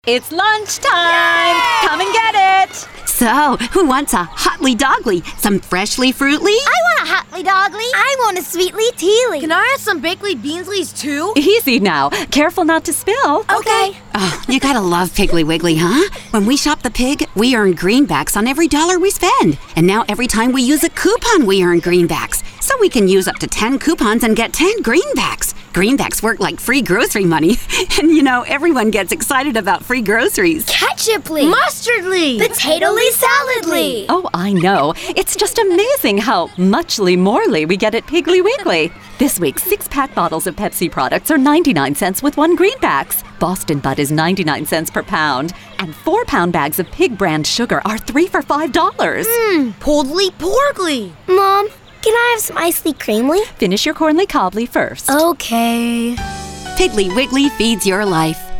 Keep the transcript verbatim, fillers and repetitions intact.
It's lunchtime! Yay! Come and get it! So, who wants a hotly dogly? Some freshly fruitly? I want a hotly dogly. I want a sweetly tealy. Can I have some bakely beansleys too? Easy now. Careful not to spill. Okay. Oh, you gotta love Piggly Wiggly, huh? When we shop the pig, we earn greenbacks on every dollar we spend. And now every time we use a coupon, we earn greenbacks. So we can use up to ten coupons and get ten greenbacks. Greenbacks work like free grocery money. And you know, everyone gets excited about free groceries. Ketchuply. Mustardly. Potatoly saladly. Oh, I know. It's just amazing how muchly morely we get at Piggly Wiggly. This week, six-pack bottles of Pepsi products are ninety-nine cents with one greenbacks. Boston Bud is ninety-nine cents per pound. And four-pound bags of pig brand sugar are three for five dollars. Mmm, poldly porgly. Mom, can I have some icely creamly? Finish your cornly cobbly first. Okay. Piggly Wiggly feeds your life.